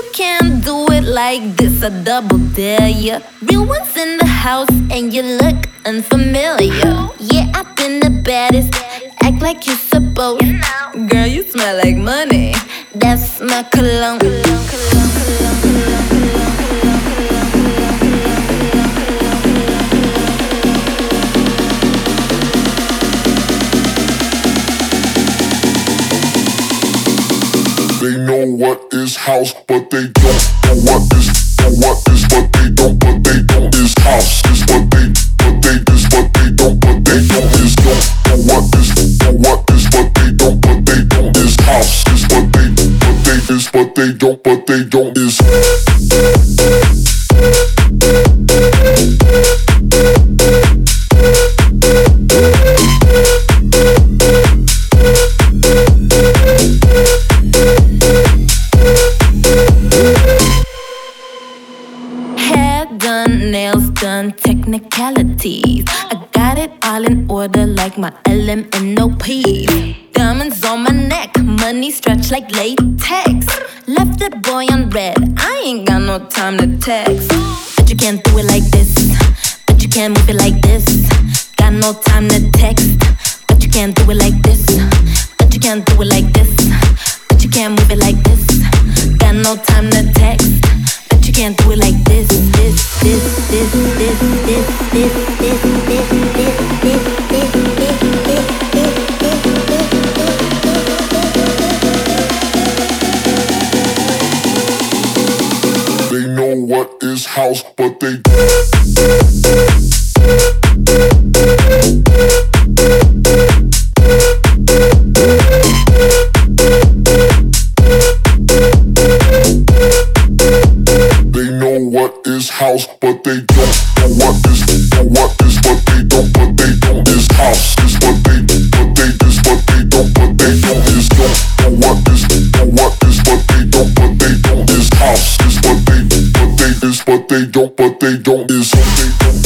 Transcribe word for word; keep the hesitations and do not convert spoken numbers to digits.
you can't do it like this, I double dare ya. Real ones in the house and you look unfamiliar. Yeah, I've been the baddest, act like you supposed. Girl, you smell like money, that's my cologne. They know what is house, but they don't know what is, know what is, but they don't, but they don't is house. Is what they, but they is what they don't, but they don't is don't know what is, know what is, but they don't, but they don't is house. Is what they, but they is what they don't, but they don't is. Done, nails done, technicalities. I got it all in order like my L M N O P. Diamonds on my neck, money stretched like latex. Left that boy on red, I ain't got no time to text. But you can't do it like this, but you can't move it like this. Got no time to text, but you can't do it like this, but you can't do it like this, but you can't move it like this. Got no time to text, but you can't do it like this, this, this, this, this, this, this, this, this, this, this, this, this, They know what is house, but they what is house, but they don't know what is, know what is, but they don't, but they don't is house. Is what they, but they is what they don't, but they don't is don't know what is, know what is, but they don't, but they don't is house. Is what they, but they is what they don't, but they don't is what they don't.